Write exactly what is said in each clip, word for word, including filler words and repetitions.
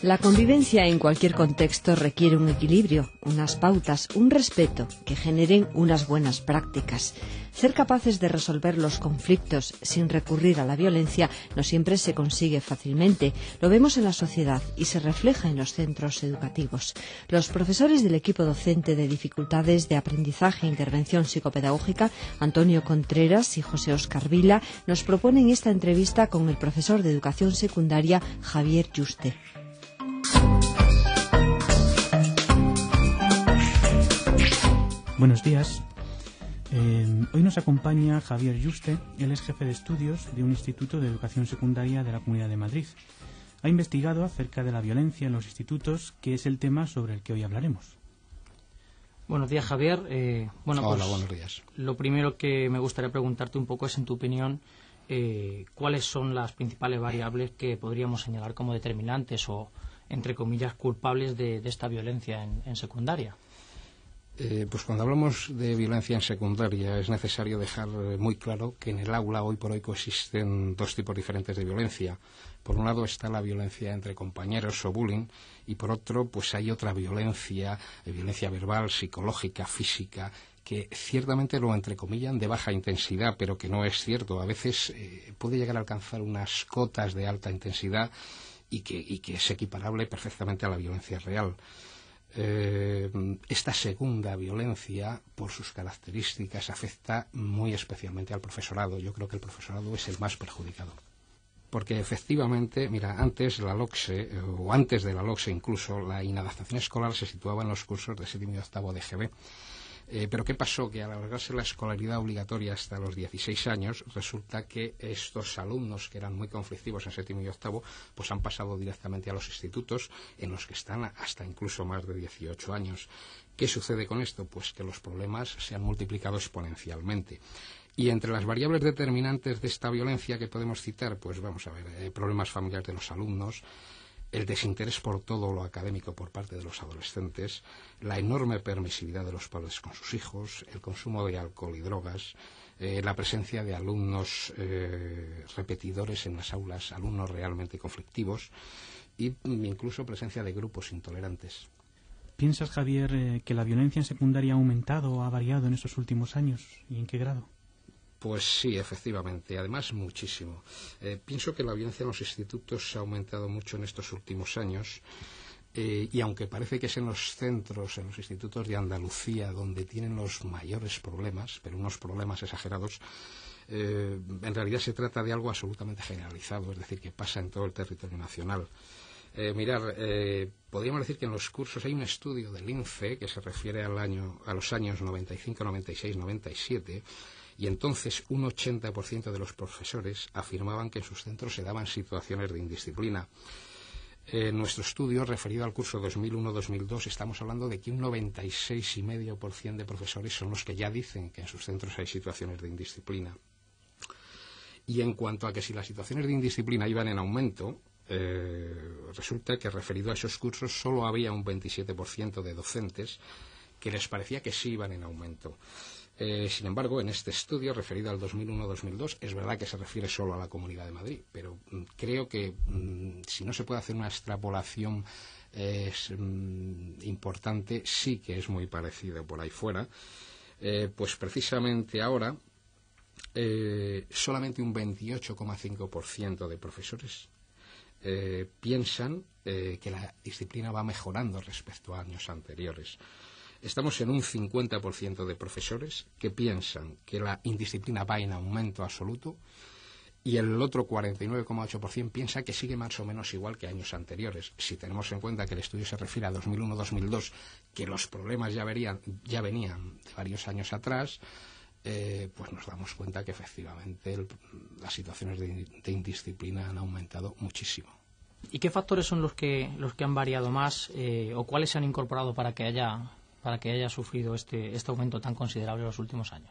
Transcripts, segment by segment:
La convivencia en cualquier contexto requiere un equilibrio, unas pautas, un respeto que generen unas buenas prácticas. Ser capaces de resolver los conflictos sin recurrir a la violencia no siempre se consigue fácilmente. Lo vemos en la sociedad y se refleja en los centros educativos. Los profesores del equipo docente de dificultades de aprendizaje e intervención psicopedagógica, Antonio Contreras y José Óscar Vila, nos proponen esta entrevista con el profesor de educación secundaria, Javier Yuste. Buenos días. Eh, hoy nos acompaña Javier Yuste. Él es jefe de estudios de un instituto de educación secundaria de la Comunidad de Madrid. Ha investigado acerca de la violencia en los institutos, que es el tema sobre el que hoy hablaremos. Buenos días, Javier. Eh, bueno, Hola, pues, buenos días. Lo primero que me gustaría preguntarte un poco es, en tu opinión, eh, ¿cuáles son las principales variables que podríamos señalar como determinantes o, entre comillas, culpables de, de esta violencia en, en secundaria? Eh, pues cuando hablamos de violencia en secundaria es necesario dejar muy claro que en el aula hoy por hoy coexisten dos tipos diferentes de violencia. Por un lado está la violencia entre compañeros o bullying, y por otro pues hay otra violencia, eh, violencia verbal, psicológica, física, que ciertamente lo entrecomillan de baja intensidad, pero que no es cierto. A veces eh, puede llegar a alcanzar unas cotas de alta intensidad y que, y que es equiparable perfectamente a la violencia real. Eh, esta segunda violencia, por sus características, afecta muy especialmente al profesorado. Yo creo que el profesorado es el más perjudicado. Porque efectivamente, mira, antes la LOCSE, o antes de la LOCSE incluso, la inadaptación escolar se situaba en los cursos de séptimo y octavo de G B. Eh, pero ¿qué pasó? Que al alargarse la escolaridad obligatoria hasta los dieciséis años, resulta que estos alumnos que eran muy conflictivos en séptimo y octavo, pues han pasado directamente a los institutos, en los que están hasta incluso más de dieciocho años. ¿Qué sucede con esto? Pues que los problemas se han multiplicado exponencialmente. Y entre las variables determinantes de esta violencia que podemos citar, pues vamos a ver, eh, problemas familiares de los alumnos, el desinterés por todo lo académico por parte de los adolescentes, la enorme permisividad de los padres con sus hijos, el consumo de alcohol y drogas, eh, la presencia de alumnos eh, repetidores en las aulas, alumnos realmente conflictivos, y incluso presencia de grupos intolerantes. ¿Piensas, Javier, eh, que la violencia en secundaria ha aumentado o ha variado en estos últimos años? ¿Y en qué grado? Pues sí, efectivamente, además muchísimo. Eh, pienso que la violencia en los institutos ha aumentado mucho en estos últimos años, eh, y aunque parece que es en los centros, en los institutos de Andalucía, donde tienen los mayores problemas, pero unos problemas exagerados, eh, en realidad se trata de algo absolutamente generalizado, es decir, que pasa en todo el territorio nacional. Eh, mirar, eh, podríamos decir que en los cursos hay un estudio del INCE que se refiere al año, a los años noventa y cinco, noventa y seis, noventa y siete, y entonces un ochenta por ciento de los profesores afirmaban que en sus centros se daban situaciones de indisciplina. En nuestro estudio, referido al curso dos mil uno dos mil dos, estamos hablando de que un noventa y seis coma cinco por ciento de profesores son los que ya dicen que en sus centros hay situaciones de indisciplina. Y en cuanto a que si las situaciones de indisciplina iban en aumento, eh, resulta que referido a esos cursos solo había un veintisiete por ciento de docentes que les parecía que sí iban en aumento. Eh, sin embargo, en este estudio referido al dos mil uno dos mil dos, es verdad que se refiere solo a la Comunidad de Madrid, pero mm, creo que mm, si no se puede hacer una extrapolación eh, es, mm, importante, sí que es muy parecido por ahí fuera. Eh, pues precisamente ahora eh, solamente un veintiocho coma cinco por ciento de profesores eh, piensan eh, que la disciplina va mejorando respecto a años anteriores. Estamos en un cincuenta por ciento de profesores que piensan que la indisciplina va en aumento absoluto, y el otro cuarenta y nueve coma ocho por ciento piensa que sigue más o menos igual que años anteriores. Si tenemos en cuenta que el estudio se refiere a dos mil uno dos mil dos, que los problemas ya, verían, ya venían de varios años atrás, eh, pues nos damos cuenta que efectivamente el, las situaciones de, de indisciplina han aumentado muchísimo. ¿Y qué factores son los que, los que han variado más, eh, o cuáles se han incorporado para que haya... para que haya sufrido este, este aumento tan considerable en los últimos años?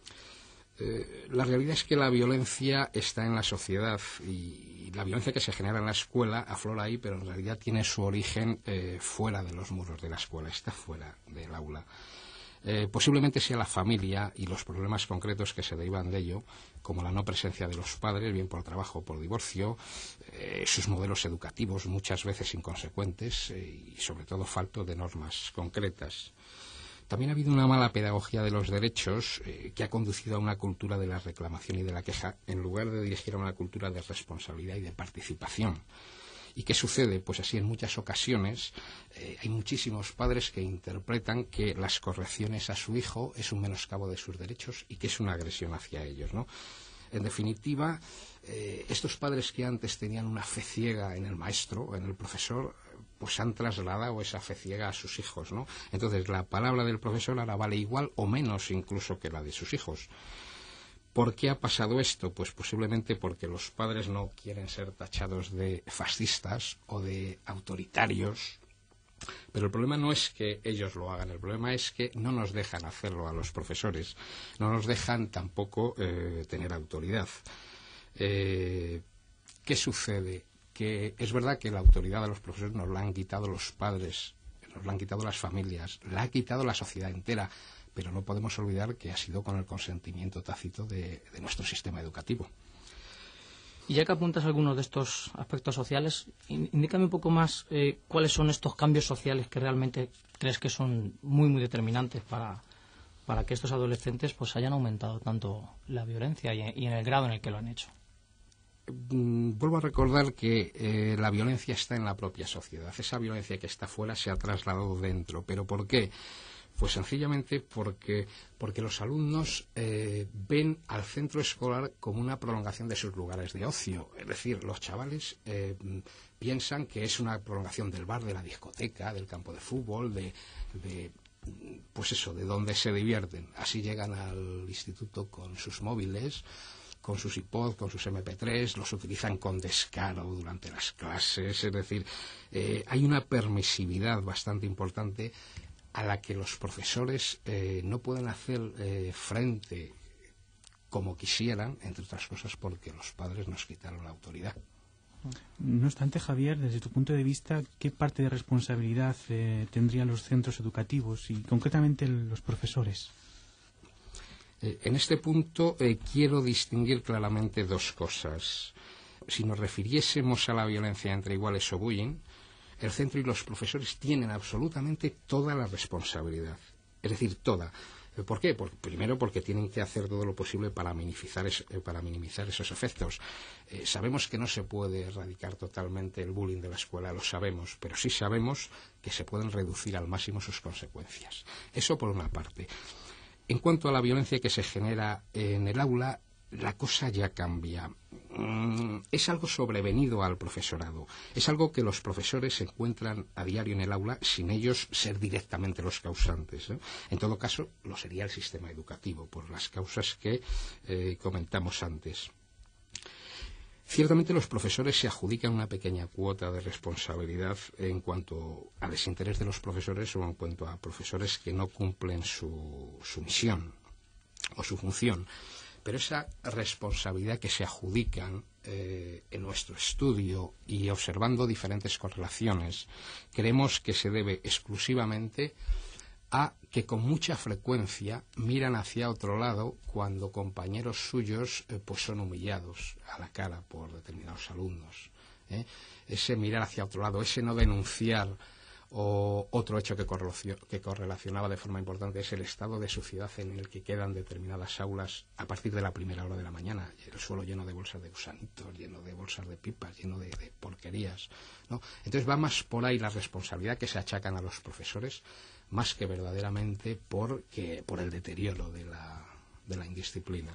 Eh, la realidad es que la violencia está en la sociedad, y, y la violencia que se genera en la escuela aflora ahí, pero en realidad tiene su origen eh, fuera de los muros de la escuela, está fuera del aula. Eh, posiblemente sea la familia y los problemas concretos que se derivan de ello, como la no presencia de los padres, bien por trabajo o por divorcio, eh, sus modelos educativos muchas veces inconsecuentes eh, y sobre todo falto de normas concretas. También ha habido una mala pedagogía de los derechos eh, que ha conducido a una cultura de la reclamación y de la queja en lugar de dirigir a una cultura de responsabilidad y de participación. ¿Y qué sucede? Pues así en muchas ocasiones eh, hay muchísimos padres que interpretan que las correcciones a su hijo es un menoscabo de sus derechos y que es una agresión hacia ellos, ¿no? En definitiva, eh, estos padres que antes tenían una fe ciega en el maestro, en el profesor, pues han trasladado esa fe ciega a sus hijos, ¿no? Entonces, la palabra del profesor ahora vale igual o menos incluso que la de sus hijos. ¿Por qué ha pasado esto? Pues posiblemente porque los padres no quieren ser tachados de fascistas o de autoritarios. Pero el problema no es que ellos lo hagan, el problema es que no nos dejan hacerlo a los profesores, no nos dejan tampoco eh, tener autoridad. Eh, ¿Qué sucede? Que es verdad que la autoridad de los profesores nos la han quitado los padres, nos la han quitado las familias, la ha quitado la sociedad entera, pero no podemos olvidar que ha sido con el consentimiento tácito de, de nuestro sistema educativo. Y ya que apuntas algunos de estos aspectos sociales, indícame un poco más eh, cuáles son estos cambios sociales que realmente crees que son muy, muy determinantes para, para que estos adolescentes pues hayan aumentado tanto la violencia y, y en el grado en el que lo han hecho. Mm, vuelvo a recordar que eh, la violencia está en la propia sociedad. Esa violencia que está fuera se ha trasladado dentro. ¿Pero por qué? Pues sencillamente porque, porque los alumnos eh, ven al centro escolar como una prolongación de sus lugares de ocio. Es decir, los chavales eh, piensan que es una prolongación del bar, de la discoteca, del campo de fútbol, de, de pues eso, de donde se divierten. Así llegan al instituto con sus móviles, con sus iPod, con sus eme pe tres, los utilizan con descaro durante las clases. Es decir, eh, hay una permisividad bastante importante a la que los profesores eh, no pueden hacer eh, frente como quisieran, entre otras cosas porque los padres nos quitaron la autoridad. No obstante, Javier, desde tu punto de vista, ¿qué parte de responsabilidad eh, tendrían los centros educativos y concretamente los profesores? Eh, en este punto eh, quiero distinguir claramente dos cosas. Si nos refiriésemos a la violencia entre iguales o bullying, el centro y los profesores tienen absolutamente toda la responsabilidad, es decir, toda. ¿Por qué? Porque, primero, porque tienen que hacer todo lo posible para minimizar, es, para minimizar esos efectos. Eh, sabemos que no se puede erradicar totalmente el bullying de la escuela, lo sabemos, pero sí sabemos que se pueden reducir al máximo sus consecuencias. Eso por una parte. En cuanto a la violencia que se genera en el aula, la cosa ya cambia. Mm, es algo sobrevenido al profesorado. Es algo que los profesores se encuentran a diario en el aula sin ellos ser directamente los causantes, ¿eh? En todo caso, lo sería el sistema educativo, por las causas que eh, comentamos antes. Ciertamente los profesores se adjudican una pequeña cuota de responsabilidad en cuanto al desinterés de los profesores o en cuanto a profesores que no cumplen su, su misión o su función. Pero esa responsabilidad que se adjudican eh, en nuestro estudio y observando diferentes correlaciones, creemos que se debe exclusivamente a que con mucha frecuencia miran hacia otro lado cuando compañeros suyos eh, pues son humillados a la cara por determinados alumnos, ¿eh? Ese mirar hacia otro lado, ese no denunciar. O otro hecho que, que correlacionaba de forma importante es el estado de suciedad en el que quedan determinadas aulas a partir de la primera hora de la mañana. El suelo lleno de bolsas de gusanitos, lleno de bolsas de pipas, lleno de, de porquerías, ¿no? Entonces va más por ahí la responsabilidad que se achacan a los profesores, más que verdaderamente por, que, por el deterioro de la, de la indisciplina.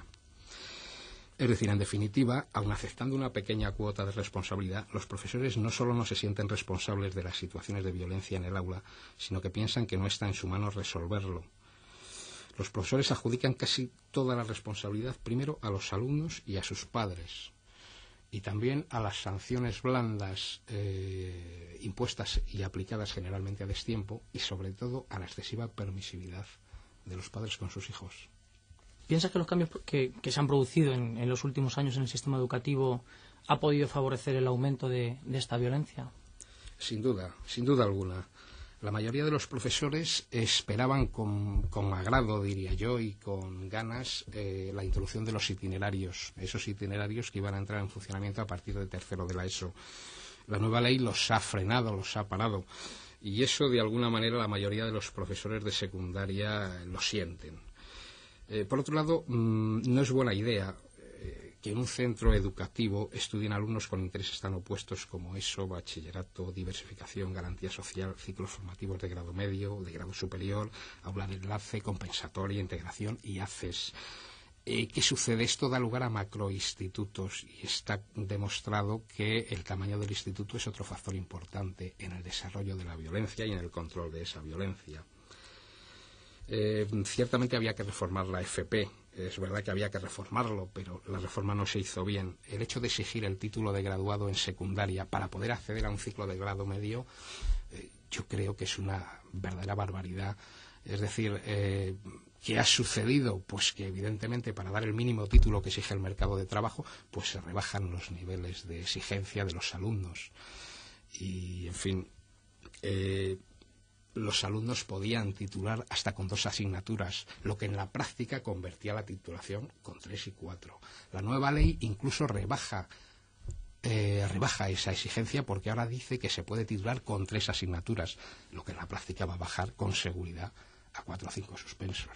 Es decir, en definitiva, aun aceptando una pequeña cuota de responsabilidad, los profesores no solo no se sienten responsables de las situaciones de violencia en el aula, sino que piensan que no está en su mano resolverlo. Los profesores adjudican casi toda la responsabilidad primero a los alumnos y a sus padres, y también a las sanciones blandas eh, impuestas y aplicadas generalmente a destiempo, y sobre todo a la excesiva permisividad de los padres con sus hijos. ¿Piensas que los cambios que, que se han producido en, en los últimos años en el sistema educativo ha podido favorecer el aumento de, de esta violencia? Sin duda, sin duda alguna. La mayoría de los profesores esperaban con, con agrado, diría yo, y con ganas eh, la introducción de los itinerarios, esos itinerarios que iban a entrar en funcionamiento a partir de tercero de la ESO. La nueva ley los ha frenado, los ha parado, y eso de alguna manera la mayoría de los profesores de secundaria lo sienten. Eh, por otro lado, mmm, no es buena idea que en un centro educativo estudien alumnos con intereses tan opuestos como ESO, bachillerato, diversificación, garantía social, ciclos formativos de grado medio, de grado superior, aula de enlace, compensatoria, integración y ACES. Eh, ¿Qué sucede? Esto da lugar a macroinstitutos y está demostrado que el tamaño del instituto es otro factor importante en el desarrollo de la violencia y en el control de esa violencia. Eh, ciertamente había que reformar la F P. Es verdad que había que reformarlo, pero la reforma no se hizo bien. El hecho de exigir el título de graduado en secundaria para poder acceder a un ciclo de grado medio, eh, yo creo que es una verdadera barbaridad. Es decir, eh, ¿qué ha sucedido? Pues que evidentemente para dar el mínimo título que exige el mercado de trabajo, pues se rebajan los niveles de exigencia de los alumnos. Y, en fin, eh, los alumnos podían titular hasta con dos asignaturas, lo que en la práctica convertía la titulación con tres y cuatro. La nueva ley incluso rebaja, eh, rebaja esa exigencia porque ahora dice que se puede titular con tres asignaturas, lo que en la práctica va a bajar con seguridad a cuatro o cinco suspensos.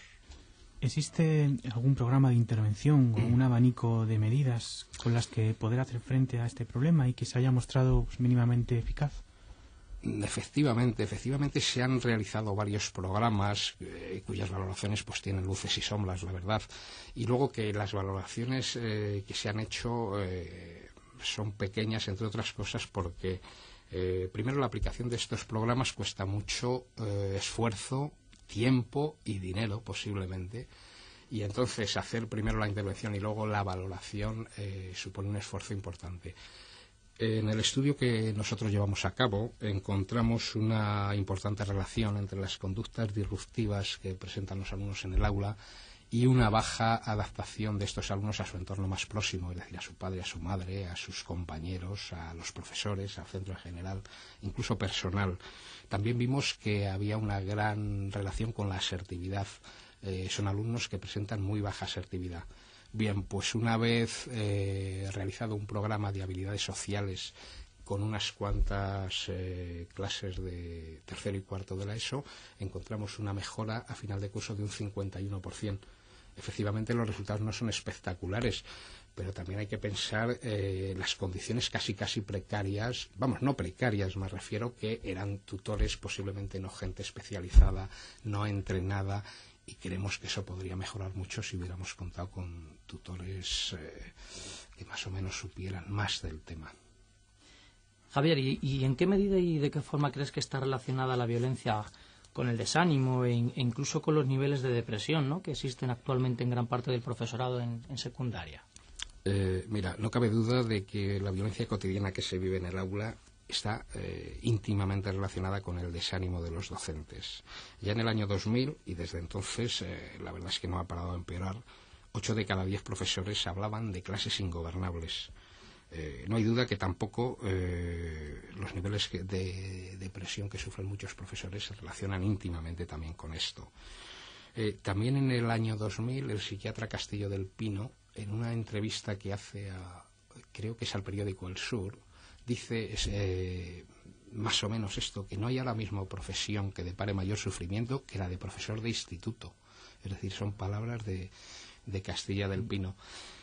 ¿Existe algún programa de intervención o mm. un abanico de medidas con las que poder hacer frente a este problema y que se haya mostrado pues, mínimamente eficaz? Efectivamente, efectivamente se han realizado varios programas eh, cuyas valoraciones pues tienen luces y sombras, la verdad. Y luego que las valoraciones eh, que se han hecho eh, son pequeñas, entre otras cosas, porque eh, primero la aplicación de estos programas cuesta mucho eh, esfuerzo, tiempo y dinero, posiblemente. Y entonces hacer primero la intervención y luego la valoración eh, supone un esfuerzo importante. En el estudio que nosotros llevamos a cabo encontramos una importante relación entre las conductas disruptivas que presentan los alumnos en el aula y una baja adaptación de estos alumnos a su entorno más próximo, es decir, a su padre, a su madre, a sus compañeros, a los profesores, al centro en general, incluso personal. También vimos que había una gran relación con la asertividad. Eh, son alumnos que presentan muy baja asertividad. Bien, pues una vez eh, realizado un programa de habilidades sociales con unas cuantas eh, clases de tercero y cuarto de la ESO, encontramos una mejora a final de curso de un cincuenta y uno por ciento. Efectivamente, los resultados no son espectaculares, pero también hay que pensar eh, las condiciones casi casi precarias, vamos, no precarias, me refiero que eran tutores, posiblemente no gente especializada, no entrenada, y creemos que eso podría mejorar mucho si hubiéramos contado con tutores eh, que más o menos supieran más del tema. Javier, ¿y, ¿y en qué medida y de qué forma crees que está relacionada la violencia con el desánimo e, in, e incluso con los niveles de depresión, ¿no?, que existen actualmente en gran parte del profesorado en, en secundaria? Eh, mira, no cabe duda de que la violencia cotidiana que se vive en el aula está eh, íntimamente relacionada con el desánimo de los docentes. Ya en el año dos mil, y desde entonces, eh, la verdad es que no ha parado de empeorar, ocho de cada diez profesores hablaban de clases ingobernables. Eh, no hay duda que tampoco eh, los niveles de depresión que sufren muchos profesores se relacionan íntimamente también con esto. Eh, también en el año dos mil, el psiquiatra Castillo del Pino, en una entrevista que hace a, creo que es al periódico El Sur, dice eh, más o menos esto, que no hay ahora mismo profesión que depare mayor sufrimiento que la de profesor de instituto. Es decir, son palabras de, de Castilla del Pino.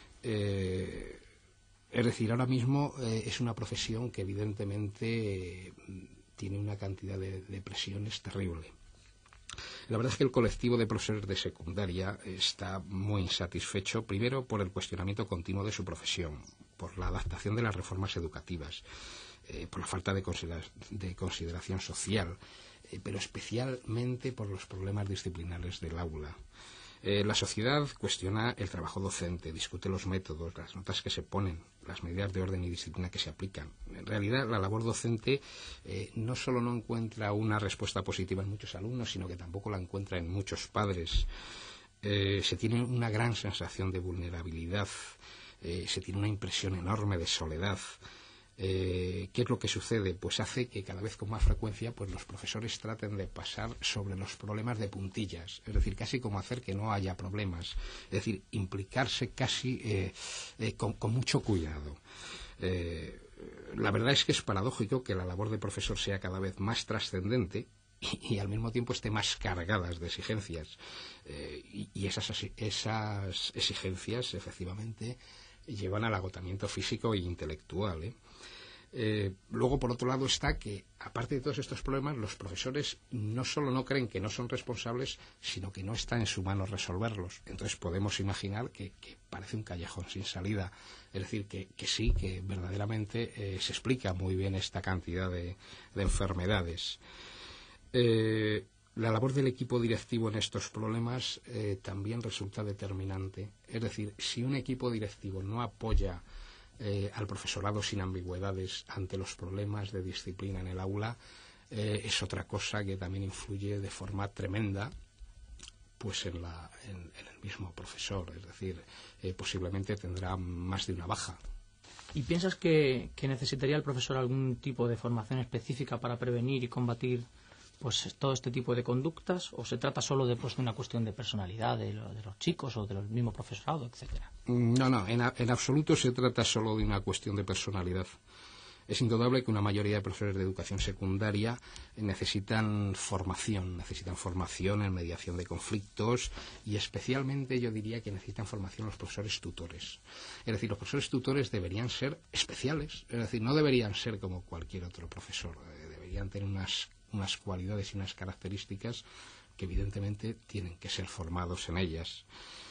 Eh, es decir, ahora mismo eh, es una profesión que evidentemente eh, tiene una cantidad de depresiones terrible. La verdad es que el colectivo de profesores de secundaria está muy insatisfecho, primero por el cuestionamiento continuo de su profesión, por la adaptación de las reformas educativas, eh, por la falta de, considera de consideración social, eh, pero especialmente por los problemas disciplinares del aula. Eh, la sociedad cuestiona el trabajo docente, discute los métodos, las notas que se ponen, las medidas de orden y disciplina que se aplican. En realidad, la labor docente eh, no solo no encuentra una respuesta positiva en muchos alumnos, sino que tampoco la encuentra en muchos padres. Eh, se tiene una gran sensación de vulnerabilidad, eh, se tiene una impresión enorme de soledad. Eh, ¿Qué es lo que sucede? Pues hace que cada vez con más frecuencia pues los profesores traten de pasar sobre los problemas de puntillas, es decir, casi como hacer que no haya problemas, es decir, implicarse casi eh, eh, con, con mucho cuidado. Eh, la verdad es que es paradójico que la labor de profesor sea cada vez más trascendente y, y al mismo tiempo esté más cargadas de exigencias. Eh, y, y esas, esas exigencias, efectivamente, llevan al agotamiento físico e intelectual, ¿eh? Eh, luego, por otro lado, está que, aparte de todos estos problemas, los profesores no solo no creen que no son responsables, sino que no está en su mano resolverlos. Entonces podemos imaginar que, que parece un callejón sin salida. Es decir, que, que sí, que verdaderamente eh, se explica muy bien esta cantidad de, de enfermedades. Eh, la labor del equipo directivo en estos problemas eh, también resulta determinante. Es decir, si un equipo directivo no apoya Eh, al profesorado sin ambigüedades ante los problemas de disciplina en el aula, eh, es otra cosa que también influye de forma tremenda pues en, la, en, en el mismo profesor, es decir, eh, posiblemente tendrá más de una baja. ¿Y piensas que, que necesitaría el profesor algún tipo de formación específica para prevenir y combatir pues todo este tipo de conductas, o se trata solo de, pues, de una cuestión de personalidad de, lo, de los chicos o del mismo profesorado, etcétera? No, no, en, a, en absoluto se trata solo de una cuestión de personalidad. Es indudable que una mayoría de profesores de educación secundaria necesitan formación, necesitan formación en mediación de conflictos y especialmente yo diría que necesitan formación los profesores tutores. Es decir, los profesores tutores deberían ser especiales, es decir, no deberían ser como cualquier otro profesor, deberían tener unas unas cualidades y unas características que evidentemente tienen que ser formados en ellas.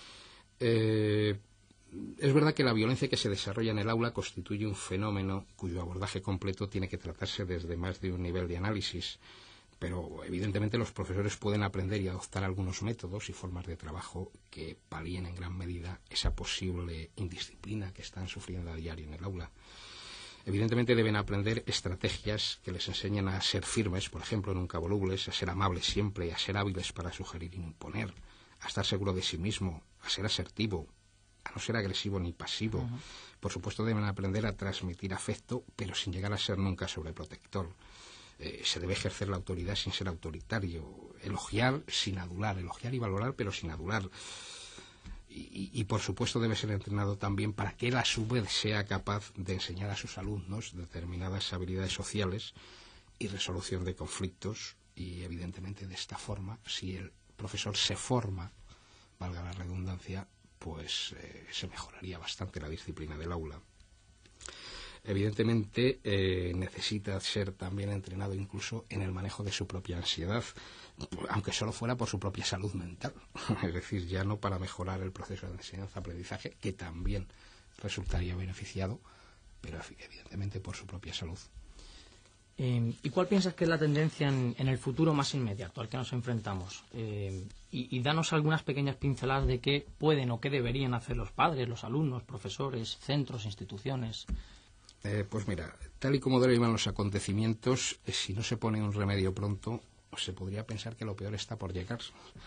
Eh, es verdad que la violencia que se desarrolla en el aula constituye un fenómeno cuyo abordaje completo tiene que tratarse desde más de un nivel de análisis, pero evidentemente los profesores pueden aprender y adoptar algunos métodos y formas de trabajo que palíen en gran medida esa posible indisciplina que están sufriendo a diario en el aula. Evidentemente deben aprender estrategias que les enseñen a ser firmes, por ejemplo, nunca volubles, a ser amables siempre, a ser hábiles para sugerir e imponer, a estar seguro de sí mismo, a ser asertivo, a no ser agresivo ni pasivo. Uh-huh. Por supuesto deben aprender a transmitir afecto, pero sin llegar a ser nunca sobreprotector. Eh, se debe ejercer la autoridad sin ser autoritario, elogiar sin adular, elogiar y valorar, pero sin adular. Y, y, por supuesto, debe ser entrenado también para que él, a su vez, sea capaz de enseñar a sus alumnos determinadas habilidades sociales y resolución de conflictos. Y, evidentemente, de esta forma, si el profesor se forma, valga la redundancia, pues eh, se mejoraría bastante la disciplina del aula. Evidentemente, eh, necesita ser también entrenado incluso en el manejo de su propia ansiedad, aunque solo fuera por su propia salud mental, es decir, ya no para mejorar el proceso de enseñanza-aprendizaje, que también resultaría beneficiado, pero evidentemente por su propia salud. Eh, ¿Y cuál piensas que es la tendencia en, en el futuro más inmediato al que nos enfrentamos? Eh, y, y danos algunas pequeñas pinceladas de qué pueden o qué deberían hacer los padres, los alumnos, profesores, centros, instituciones. Eh, pues mira, tal y como derivan los acontecimientos, eh, si no se pone un remedio pronto, se podría pensar que lo peor está por llegar.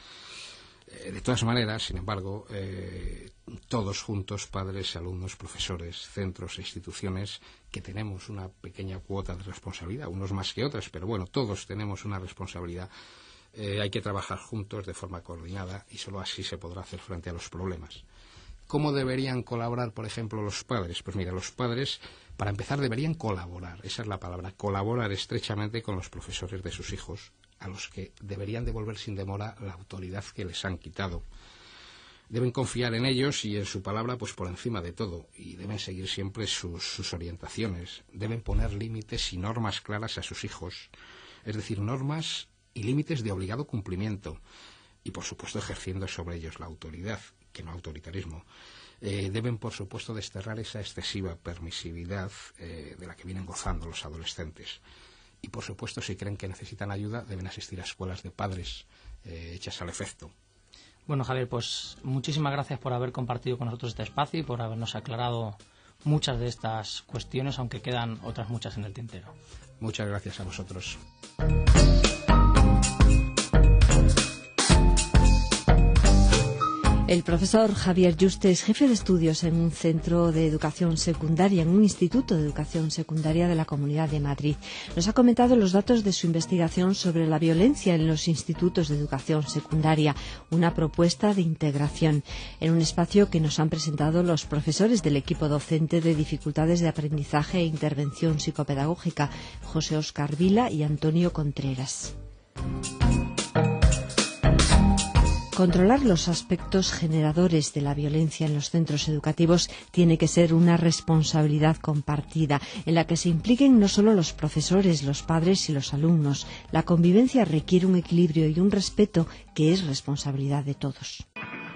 Eh, de todas maneras, sin embargo, eh, todos juntos, padres, alumnos, profesores, centros e instituciones, que tenemos una pequeña cuota de responsabilidad, unos más que otras, pero bueno, todos tenemos una responsabilidad. Eh, hay que trabajar juntos de forma coordinada y solo así se podrá hacer frente a los problemas. ¿Cómo deberían colaborar, por ejemplo, los padres? Pues mira, los padres, para empezar, deberían colaborar, esa es la palabra, colaborar estrechamente con los profesores de sus hijos, a los que deberían devolver sin demora la autoridad que les han quitado. Deben confiar en ellos y en su palabra pues por encima de todo, y deben seguir siempre sus, sus orientaciones. Deben poner límites y normas claras a sus hijos, es decir, normas y límites de obligado cumplimiento, y por supuesto ejerciendo sobre ellos la autoridad, que no autoritarismo. Eh, deben, por supuesto, desterrar esa excesiva permisividad eh, de la que vienen gozando los adolescentes. Y, por supuesto, si creen que necesitan ayuda, deben asistir a escuelas de padres eh, hechas al efecto. Bueno, Javier, pues muchísimas gracias por haber compartido con nosotros este espacio y por habernos aclarado muchas de estas cuestiones, aunque quedan otras muchas en el tintero. Muchas gracias a vosotros. El profesor Javier Yuste es jefe de estudios en un centro de educación secundaria, en un instituto de educación secundaria de la Comunidad de Madrid. Nos ha comentado los datos de su investigación sobre la violencia en los institutos de educación secundaria, una propuesta de integración, en un espacio que nos han presentado los profesores del equipo docente de dificultades de aprendizaje e intervención psicopedagógica, José Óscar Vila y Antonio Contreras. Controlar los aspectos generadores de la violencia en los centros educativos tiene que ser una responsabilidad compartida, en la que se impliquen no solo los profesores, los padres y los alumnos. La convivencia requiere un equilibrio y un respeto que es responsabilidad de todos.